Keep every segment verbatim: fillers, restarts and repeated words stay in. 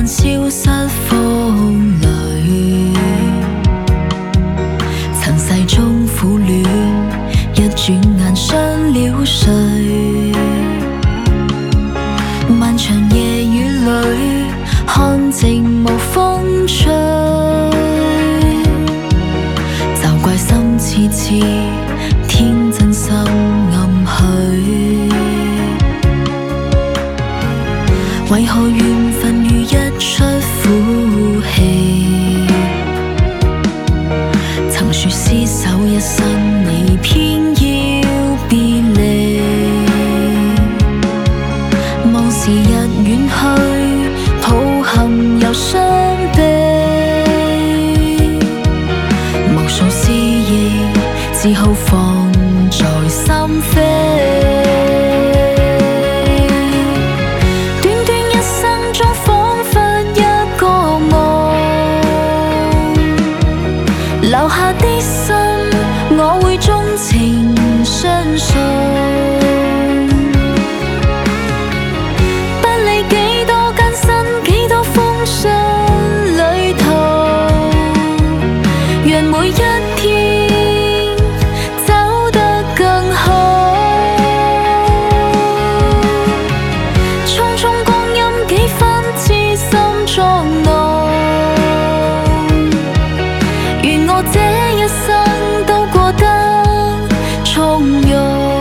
間消失風裏，塵世中苦戀，一轉眼傷了誰？漫長夜雨裏，看寂寞風吹，就怪心痴痴，天真心暗許。為何緣分如一出苦戲？曾說廝守一生，你偏要別離。望時日遠去，抱憾又傷悲。無數思憶，只好放在心扉。留下的心，我會鍾情相信。不理幾多艱辛，幾多風霜裏頭，讓每一天走得更好。匆匆光陰，幾分痴心作弄。這一生都過得從容，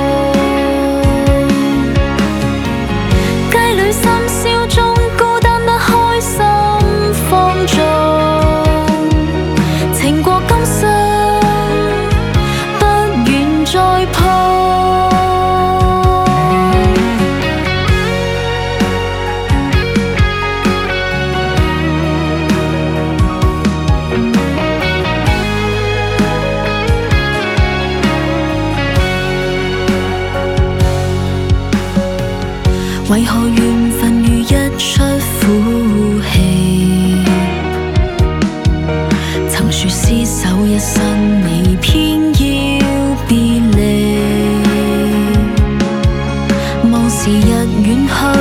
街裏深宵中孤單得開心放縱，情過今生不願再碰。為何緣分如一出苦戲？曾說廝守一生，你偏要別離。望時日遠去，